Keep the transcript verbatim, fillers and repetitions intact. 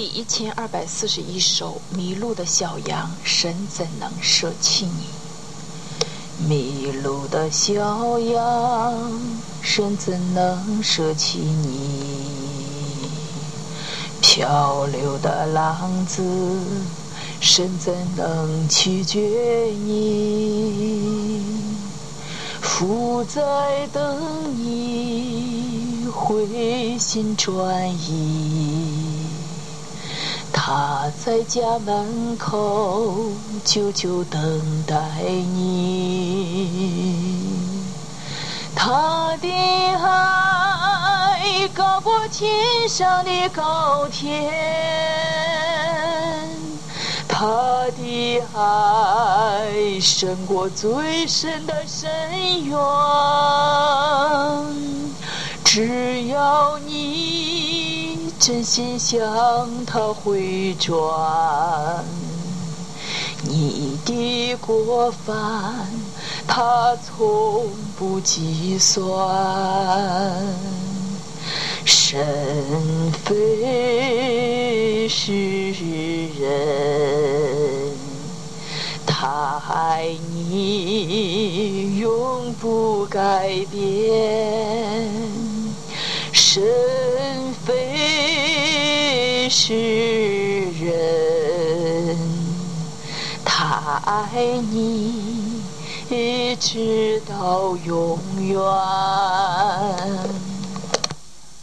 第一千二百四十一首《迷路的小羊》，神怎能舍弃你？迷路的小羊，神怎能舍弃你？漂流的浪子，神怎能弃绝你？父在等你回心转意，他在家门口久久等待你。他的爱高过天上的高天，他的爱胜过最深的深渊。只要你真心向他回转，你的过犯他从不计算。神非是人，他爱你永不改变。神非是人，他爱你直到永远。